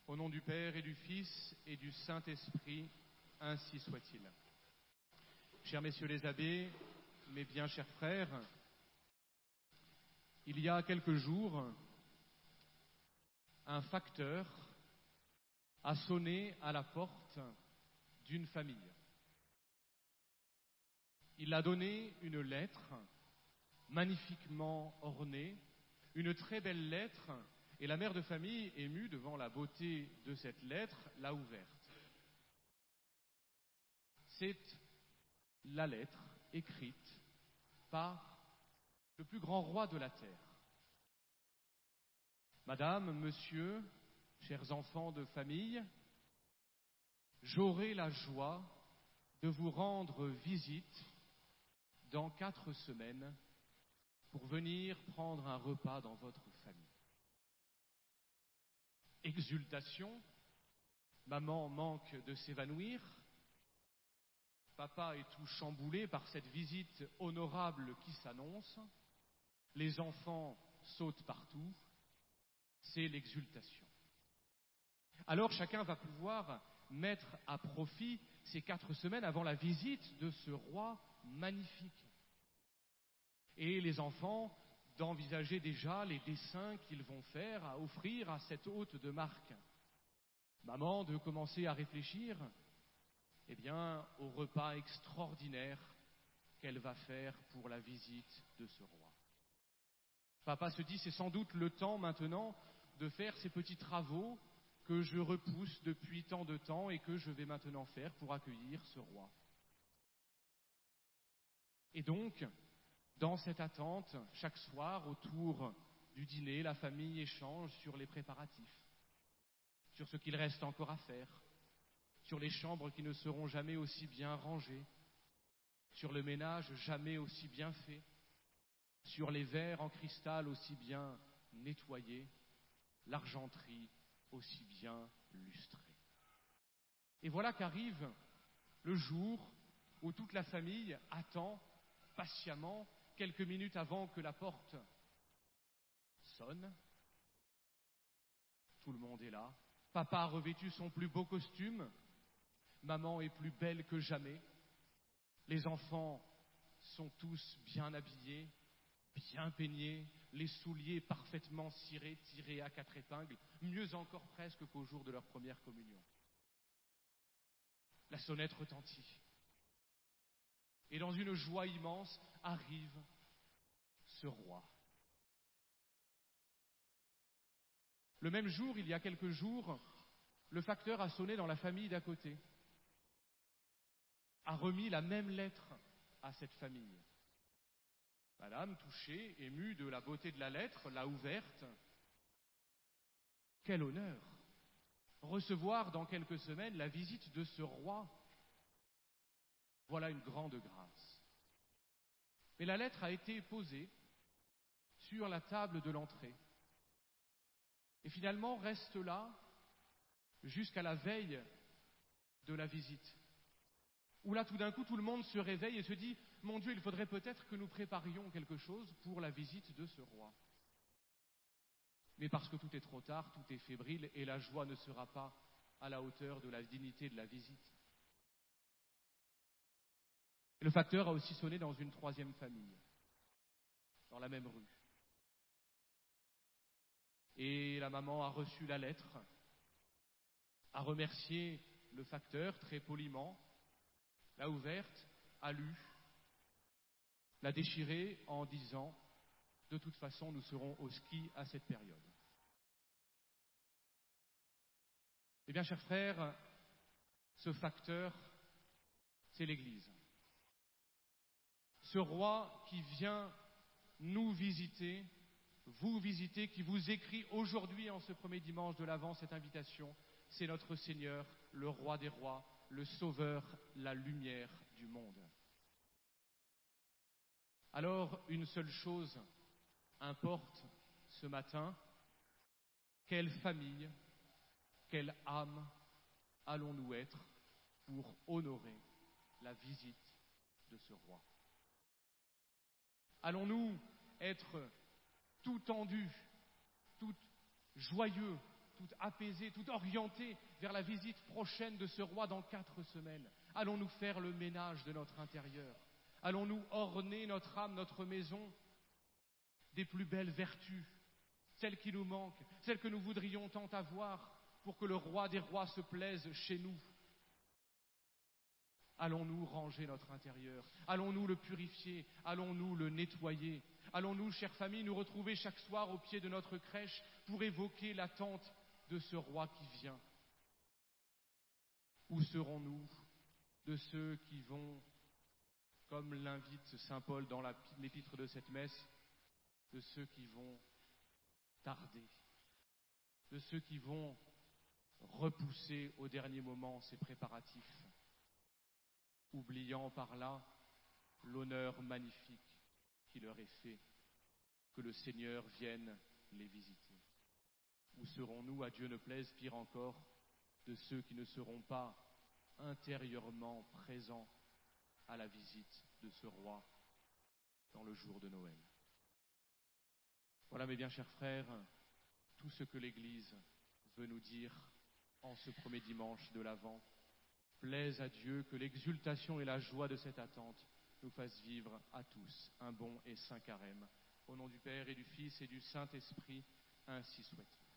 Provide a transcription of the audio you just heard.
Au nom du Père et du Fils et du Saint-Esprit, ainsi soit-il. Chers messieurs les abbés, mes bien chers frères, il y a quelques jours, un facteur a sonné à la porte d'une famille. Il a donné une lettre magnifiquement ornée, une très belle lettre, et la mère de famille, émue devant la beauté de cette lettre, l'a ouverte. C'est la lettre écrite par le plus grand roi de la terre. Madame, monsieur, chers enfants de famille, j'aurai la joie de vous rendre visite dans 4 semaines pour venir prendre un repas dans votre famille. Exultation, maman manque de s'évanouir, papa est tout chamboulé par cette visite honorable qui s'annonce, les enfants sautent partout, c'est l'exultation. Alors chacun va pouvoir mettre à profit ces 4 semaines avant la visite de ce roi magnifique. Et les enfants d'envisager déjà les dessins qu'ils vont faire à offrir à cet hôte de marque. Maman de commencer à réfléchir au repas extraordinaire qu'elle va faire pour la visite de ce roi. Papa se dit, c'est sans doute le temps maintenant de faire ces petits travaux que je repousse depuis tant de temps et que je vais maintenant faire pour accueillir ce roi. Et donc, dans cette attente, chaque soir, autour du dîner, la famille échange sur les préparatifs, sur ce qu'il reste encore à faire, sur les chambres qui ne seront jamais aussi bien rangées, sur le ménage jamais aussi bien fait, sur les verres en cristal aussi bien nettoyés, l'argenterie aussi bien lustrée. Et voilà qu'arrive le jour où toute la famille attend patiemment, quelques minutes avant que la porte sonne. Tout le monde est là. Papa a revêtu son plus beau costume. Maman est plus belle que jamais. Les enfants sont tous bien habillés, bien peignés, les souliers parfaitement cirés, tirés à 4 épingles, mieux encore presque qu'au jour de leur première communion. La sonnette retentit. Et dans une joie immense arrive ce roi. Le même jour, il y a quelques jours, le facteur a sonné dans la famille d'à côté, a remis la même lettre à cette famille. Madame, touchée, émue de la beauté de la lettre, l'a ouverte. Quel honneur! Recevoir dans quelques semaines la visite de ce roi. Voilà une grande grâce. Mais la lettre a été posée sur la table de l'entrée. Et finalement reste là jusqu'à la veille de la visite. Où là tout d'un coup tout le monde se réveille et se dit « Mon Dieu, il faudrait peut-être que nous préparions quelque chose pour la visite de ce roi. » Mais parce que tout est trop tard, tout est fébrile et la joie ne sera pas à la hauteur de la dignité de la visite. Et le facteur a aussi sonné dans une 3e famille, dans la même rue. Et la maman a reçu la lettre, a remercié le facteur très poliment, l'a ouverte, a lu, l'a déchirée en disant « De toute façon, nous serons au ski à cette période. » Eh bien, chers frères, ce facteur, c'est l'Église. Ce roi qui vient nous visiter, vous visiter, qui vous écrit aujourd'hui, en ce premier dimanche de l'Avent, cette invitation, c'est notre Seigneur, le roi des rois, le sauveur, la lumière du monde. Alors, une seule chose importe ce matin, quelle famille, quelle âme allons-nous être pour honorer la visite de ce roi? Allons-nous être tout tendus, tout joyeux, tout apaisé, tout orienté vers la visite prochaine de ce roi dans 4 semaines? Allons-nous faire le ménage de notre intérieur? Allons-nous orner notre âme, notre maison des plus belles vertus, celles qui nous manquent, celles que nous voudrions tant avoir pour que le roi des rois se plaise chez nous? Allons-nous ranger notre intérieur? Allons-nous le purifier? Allons-nous le nettoyer? Allons-nous, chère famille, nous retrouver chaque soir au pied de notre crèche pour évoquer l'attente de ce roi qui vient? Où serons-nous de ceux qui vont, comme l'invite saint Paul dans l'épître de cette messe, de ceux qui vont tarder, de ceux qui vont repousser au dernier moment ces préparatifs, oubliant par là l'honneur magnifique qui leur est fait, que le Seigneur vienne les visiter? Où serons-nous, à Dieu ne plaise, pire encore, de ceux qui ne seront pas intérieurement présents à la visite de ce roi dans le jour de Noël? Voilà, mes bien chers frères, tout ce que l'Église veut nous dire en ce premier dimanche de l'Avent. Plaise à Dieu que l'exultation et la joie de cette attente nous fassent vivre à tous un bon et saint carême. Au nom du Père et du Fils et du Saint-Esprit, ainsi soit-il.